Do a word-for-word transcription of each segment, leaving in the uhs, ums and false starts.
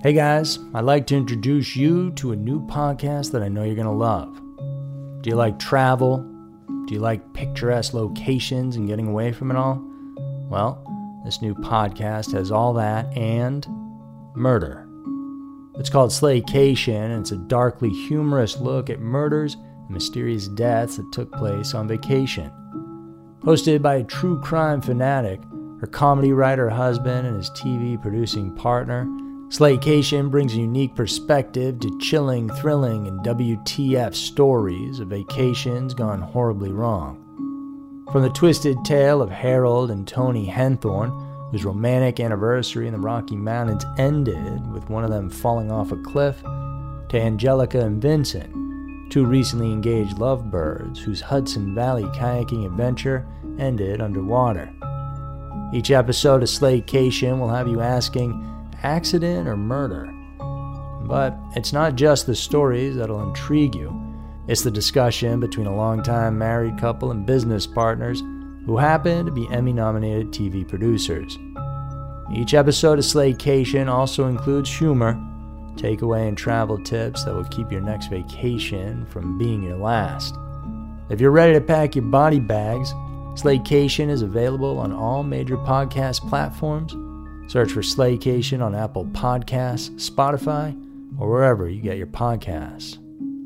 Hey guys, I'd like to introduce you to a new podcast that I know you're going to love. Do you like travel? Do you like picturesque locations and getting away from it all? Well, this new podcast has all that and murder. It's called Slaycation, and it's a darkly humorous look at murders and mysterious deaths that took place on vacation. Hosted by a true crime fanatic, her comedy writer husband, and his T V producing partner, Slaycation brings a unique perspective to chilling, thrilling, and W T F stories of vacations gone horribly wrong. From the twisted tale of Harold and Tony Henthorne, whose romantic anniversary in the Rocky Mountains ended with one of them falling off a cliff, to Angelica and Vincent, two recently engaged lovebirds whose Hudson Valley kayaking adventure ended underwater. Each episode of Slaycation will have you asking, accident or murder? But it's not just the stories that'll intrigue you. It's the discussion between a longtime married couple and business partners who happen to be Emmy-nominated T V producers. Each episode of Slaycation also includes humor, takeaway and travel tips that will keep your next vacation from being your last. If you're ready to pack your body bags, Slaycation is available on all major podcast platforms. Search for Slaycation on Apple Podcasts, Spotify, or wherever you get your podcasts.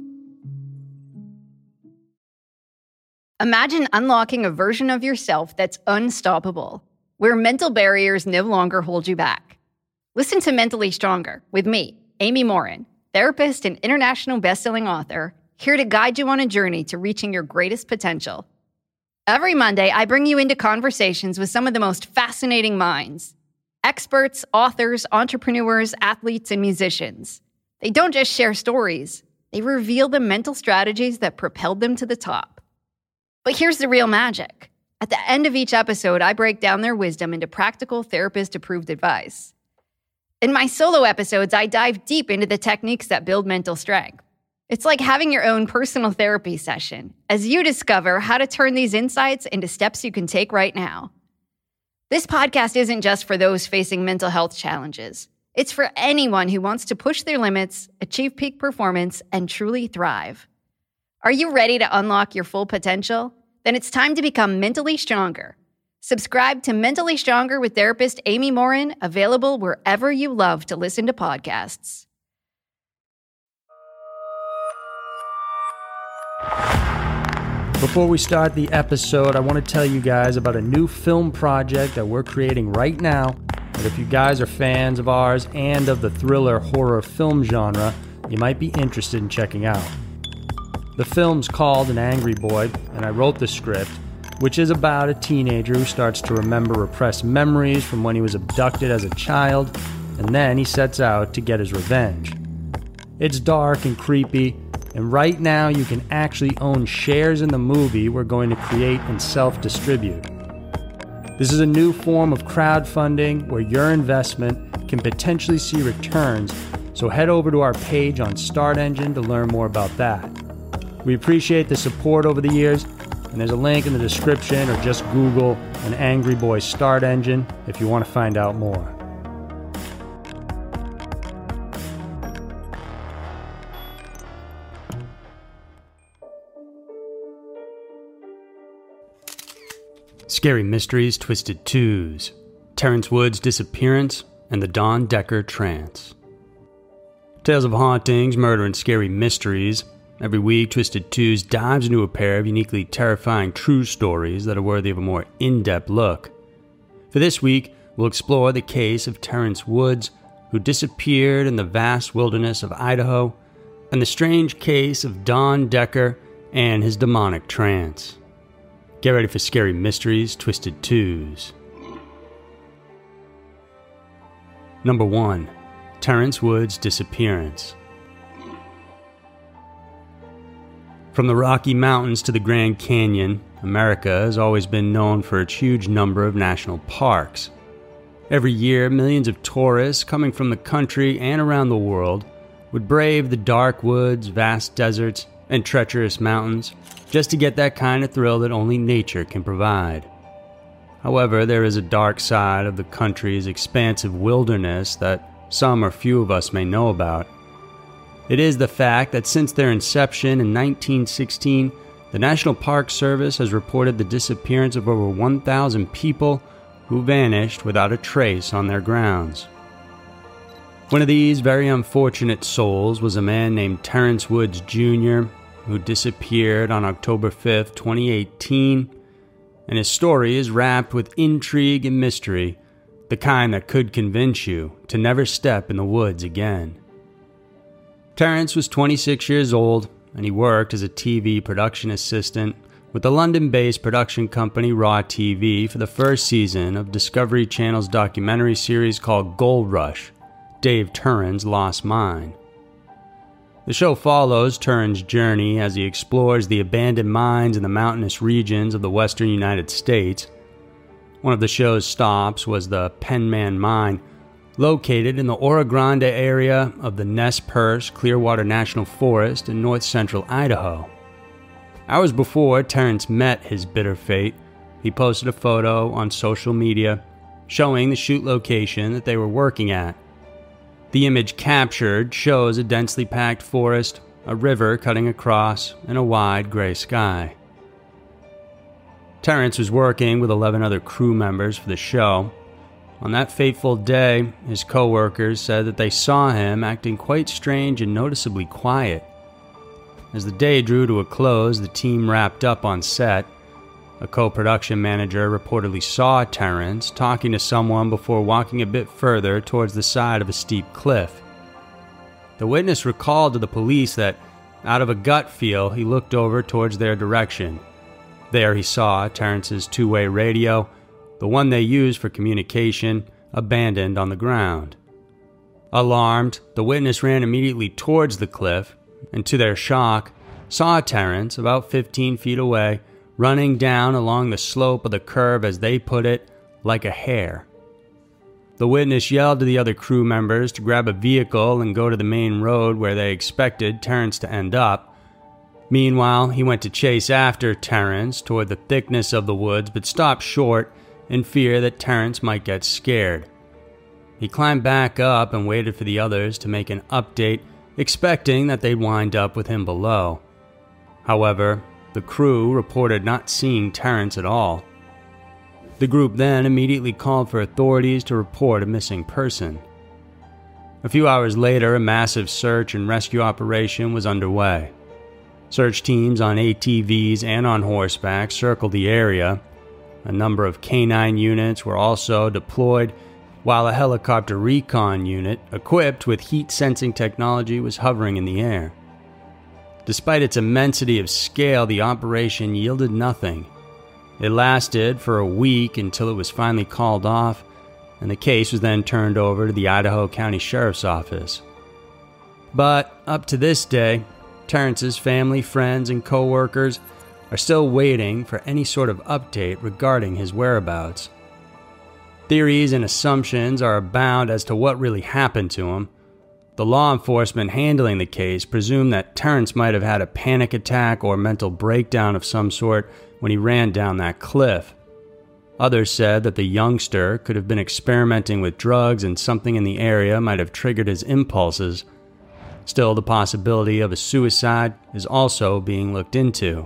Imagine unlocking a version of yourself that's unstoppable, where mental barriers no longer hold you back. Listen to Mentally Stronger with me, Amy Morin, therapist and international best-selling author, here to guide you on a journey to reaching your greatest potential. Every Monday, I bring you into conversations with some of the most fascinating minds. Experts, authors, entrepreneurs, athletes, and musicians. They don't just share stories. They reveal the mental strategies that propelled them to the top. But here's the real magic. At the end of each episode, I break down their wisdom into practical therapist-approved advice. In my solo episodes, I dive deep into the techniques that build mental strength. It's like having your own personal therapy session as you discover how to turn these insights into steps you can take right now. This podcast isn't just for those facing mental health challenges. It's for anyone who wants to push their limits, achieve peak performance, and truly thrive. Are you ready to unlock your full potential? Then it's time to become mentally stronger. Subscribe to Mentally Stronger with therapist Amy Morin, available wherever you love to listen to podcasts. Before we start the episode, I want to tell you guys about a new film project that we're creating right now. And if you guys are fans of ours and of the thriller horror film genre, you might be interested in checking out. The film's called An Angry Boy, and I wrote the script, which is about a teenager who starts to remember repressed memories from when he was abducted as a child, and then he sets out to get his revenge. It's dark and creepy, and right now you can actually own shares in the movie we're going to create and self-distribute. This is a new form of crowdfunding where your investment can potentially see returns, so head over to our page on Start Engine to learn more about that. We appreciate the support over the years, and there's a link in the description, or just Google An Angry Boy Start Engine if you want to find out more. Scary Mysteries Twisted Twos, Terrence Wood's Disappearance, and the Dawn Decker Trance. Tales of hauntings, murder, and scary mysteries. Every week, Twisted Twos dives into a pair of uniquely terrifying true stories that are worthy of a more in-depth look. For this week, we'll explore the case of Terrence Woods, who disappeared in the vast wilderness of Idaho, and the strange case of Dawn Decker and his demonic trance. Get ready for Scary Mysteries Twisted Twos. Number one. Terrence Woods' Disappearance. From the Rocky Mountains to the Grand Canyon, America has always been known for its huge number of national parks. Every year, millions of tourists coming from the country and around the world would brave the dark woods, vast deserts, and treacherous mountains just to get that kind of thrill that only nature can provide. However, there is a dark side of the country's expansive wilderness that some or few of us may know about. It is the fact that since their inception in nineteen sixteen, the National Park Service has reported the disappearance of over one thousand people who vanished without a trace on their grounds. One of these very unfortunate souls was a man named Terrence Woods Junior, who disappeared on October fifth, twenty eighteen, and his story is wrapped with intrigue and mystery, the kind that could convince you to never step in the woods again. Terrence was twenty-six years old, and he worked as a T V production assistant with the London-based production company Raw T V for the first season of Discovery Channel's documentary series called Gold Rush, Dave Turin's Lost Mine. The show follows Turin's journey as he explores the abandoned mines in the mountainous regions of the western United States. One of the show's stops was the Penman Mine, located in the Oro Grande area of the Nez Perce Clearwater National Forest in north-central Idaho. Hours before Terrence met his bitter fate, he posted a photo on social media showing the shoot location that they were working at. The image captured shows a densely packed forest, a river cutting across, and a wide gray sky. Terrence was working with eleven other crew members for the show. On that fateful day, his co-workers said that they saw him acting quite strange and noticeably quiet. As the day drew to a close, the team wrapped up on set. A co-production manager reportedly saw Terrence talking to someone before walking a bit further towards the side of a steep cliff. The witness recalled to the police that, out of a gut feel, he looked over towards their direction. There he saw Terrence's two-way radio, the one they used for communication, abandoned on the ground. Alarmed, the witness ran immediately towards the cliff, and to their shock, saw Terrence about fifteen feet away, running down along the slope of the curve, as they put it, like a hare. The witness yelled to the other crew members to grab a vehicle and go to the main road where they expected Terrence to end up. Meanwhile, he went to chase after Terrence toward the thickness of the woods, but stopped short in fear that Terrence might get scared. He climbed back up and waited for the others to make an update, expecting that they'd wind up with him below. However, the crew reported not seeing Terrence at all. The group then immediately called for authorities to report a missing person. A few hours later, a massive search and rescue operation was underway. Search teams on A T Vs and on horseback circled the area. A number of canine units were also deployed, while a helicopter recon unit equipped with heat-sensing technology was hovering in the air. Despite its immensity of scale, the operation yielded nothing. It lasted for a week until it was finally called off, and the case was then turned over to the Idaho County Sheriff's Office. But up to this day, Terrence's family, friends, and co-workers are still waiting for any sort of update regarding his whereabouts. Theories and assumptions are abound as to what really happened to him. The law enforcement handling the case presume that Terrence might have had a panic attack or mental breakdown of some sort when he ran down that cliff. Others said that the youngster could have been experimenting with drugs and something in the area might have triggered his impulses. Still, the possibility of a suicide is also being looked into.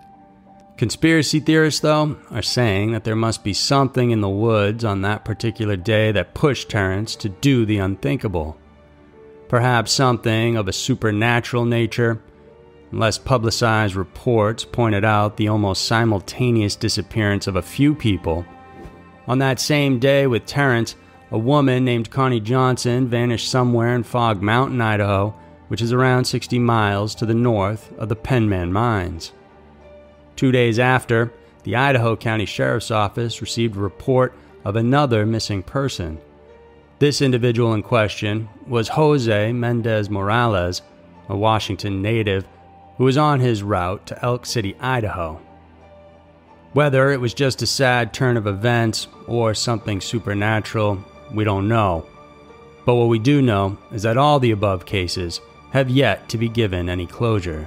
Conspiracy theorists, though, are saying that there must be something in the woods on that particular day that pushed Terrence to do the unthinkable. Perhaps something of a supernatural nature. Less publicized reports pointed out the almost simultaneous disappearance of a few people. On that same day with Terrence, a woman named Connie Johnson vanished somewhere in Fog Mountain, Idaho, which is around sixty miles to the north of the Penman Mines. Two days after, the Idaho County Sheriff's Office received a report of another missing person. This individual in question was Jose Mendez Morales, a Washington native who was on his route to Elk City, Idaho. Whether it was just a sad turn of events or something supernatural, we don't know. But what we do know is that all the above cases have yet to be given any closure.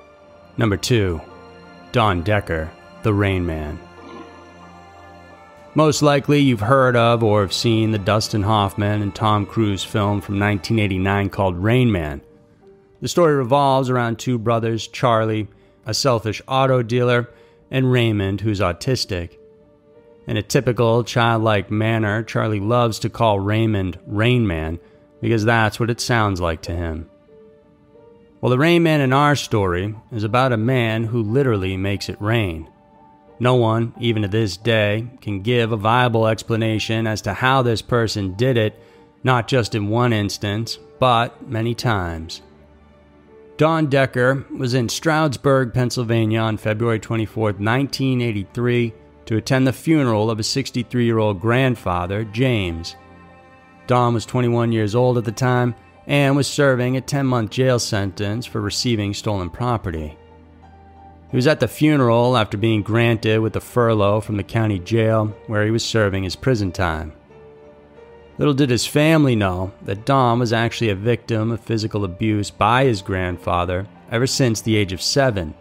Number two, Don Decker, the Rain Man. Most likely you've heard of or have seen the Dustin Hoffman and Tom Cruise film from nineteen eighty-nine called Rain Man. The story revolves around two brothers, Charlie, a selfish auto dealer, and Raymond, who's autistic. In a typical childlike manner, Charlie loves to call Raymond Rain Man because that's what it sounds like to him. Well, the Rain Man in our story is about a man who literally makes it rain. No one, even to this day, can give a viable explanation as to how this person did it, not just in one instance, but many times. Don Decker was in Stroudsburg, Pennsylvania on February twenty-fourth, nineteen eighty-three, to attend the funeral of his sixty-three-year-old grandfather, James. Don was twenty-one years old at the time and was serving a ten-month jail sentence for receiving stolen property. He was at the funeral after being granted with a furlough from the county jail where he was serving his prison time. Little did his family know that Don was actually a victim of physical abuse by his grandfather ever since the age of seven.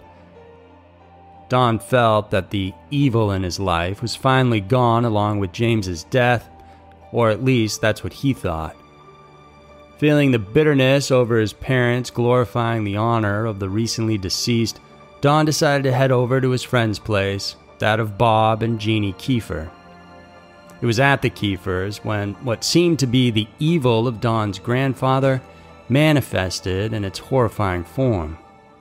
Don felt that the evil in his life was finally gone along with James's death, or at least that's what he thought. Feeling the bitterness over his parents glorifying the honor of the recently deceased, Don decided to head over to his friend's place, that of Bob and Jeannie Kiefer. It was at the Kiefers when what seemed to be the evil of Don's grandfather manifested in its horrifying form.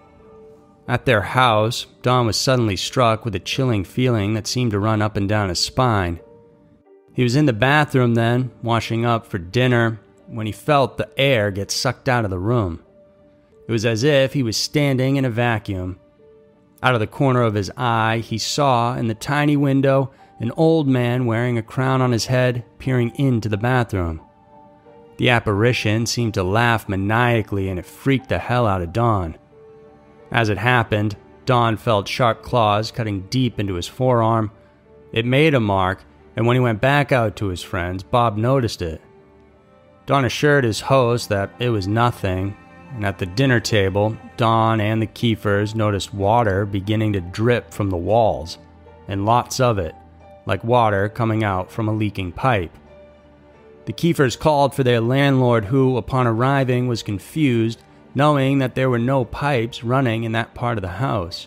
At their house, Don was suddenly struck with a chilling feeling that seemed to run up and down his spine. He was in the bathroom then, washing up for dinner, when he felt the air get sucked out of the room. It was as if he was standing in a vacuum. Out of the corner of his eye, he saw in the tiny window an old man wearing a crown on his head peering into the bathroom. The apparition seemed to laugh maniacally and it freaked the hell out of Don. As it happened, Don felt sharp claws cutting deep into his forearm. It made a mark, and when he went back out to his friends, Bob noticed it. Don assured his host that it was nothing, and at the dinner table, Don and the Kiefers noticed water beginning to drip from the walls, and lots of it, like water coming out from a leaking pipe. The Kiefers called for their landlord who, upon arriving, was confused, knowing that there were no pipes running in that part of the house.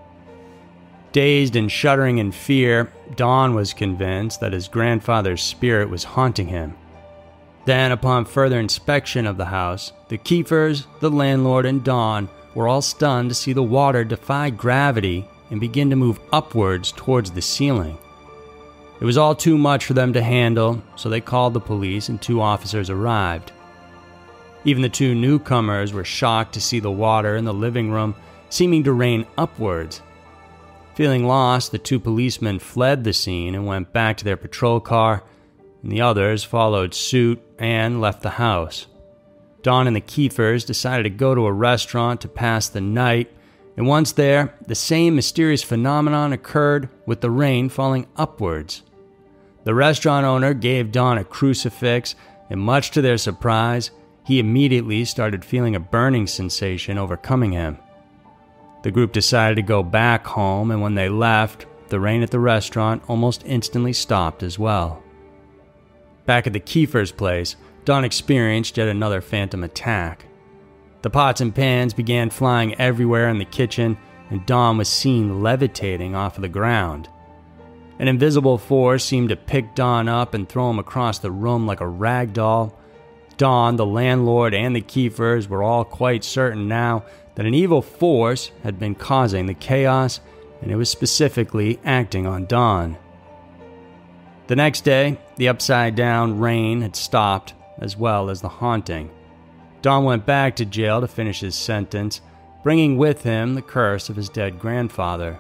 Dazed and shuddering in fear, Don was convinced that his grandfather's spirit was haunting him. Then, upon further inspection of the house, the Kiefers, the landlord, and Don were all stunned to see the water defy gravity and begin to move upwards towards the ceiling. It was all too much for them to handle, so they called the police and two officers arrived. Even the two newcomers were shocked to see the water in the living room seeming to rain upwards. Feeling lost, the two policemen fled the scene and went back to their patrol car, and the others followed suit and left the house. Don and the Kiefers decided to go to a restaurant to pass the night, and once there, the same mysterious phenomenon occurred with the rain falling upwards. The restaurant owner gave Don a crucifix, and much to their surprise, he immediately started feeling a burning sensation overcoming him. The group decided to go back home, and when they left, the rain at the restaurant almost instantly stopped as well. Back at the Kiefers' place, Don experienced yet another phantom attack. The pots and pans began flying everywhere in the kitchen, and Don was seen levitating off of the ground. An invisible force seemed to pick Don up and throw him across the room like a rag doll. Don, the landlord, and the Kiefers were all quite certain now that an evil force had been causing the chaos, and it was specifically acting on Don. The next day, the upside-down rain had stopped, as well as the haunting. Don went back to jail to finish his sentence, bringing with him the curse of his dead grandfather.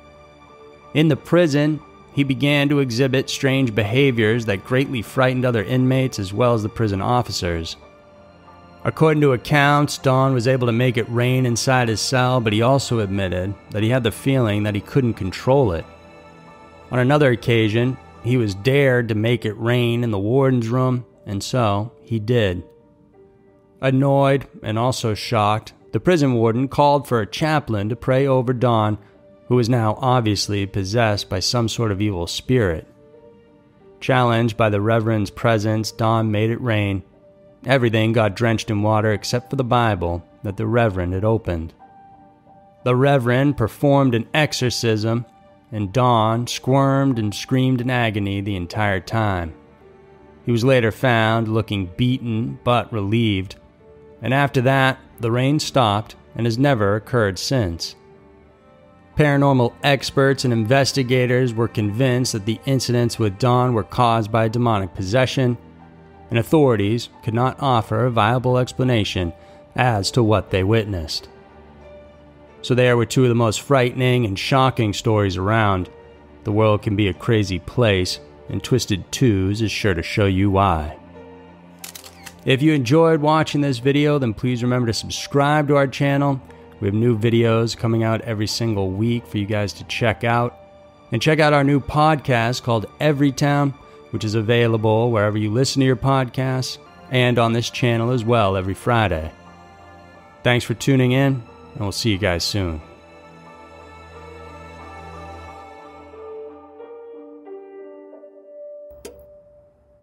In the prison, he began to exhibit strange behaviors that greatly frightened other inmates as well as the prison officers. According to accounts, Don was able to make it rain inside his cell, but he also admitted that he had the feeling that he couldn't control it. On another occasion, he was dared to make it rain in the warden's room, and so he did. Annoyed and also shocked, the prison warden called for a chaplain to pray over Don, who was now obviously possessed by some sort of evil spirit. Challenged by the Reverend's presence, Don made it rain. Everything got drenched in water except for the Bible that the Reverend had opened. The Reverend performed an exorcism, and Don squirmed and screamed in agony the entire time. He was later found looking beaten but relieved, and after that, the rain stopped and has never occurred since. Paranormal experts and investigators were convinced that the incidents with Don were caused by demonic possession, and authorities could not offer a viable explanation as to what they witnessed. So there were two of the most frightening and shocking stories around. The world can be a crazy place, and Twisted Twos is sure to show you why. If you enjoyed watching this video, then please remember to subscribe to our channel. We have new videos coming out every single week for you guys to check out. And check out our new podcast called Everytown, which is available wherever you listen to your podcasts and on this channel as well every Friday. Thanks for tuning in, and we'll see you guys soon.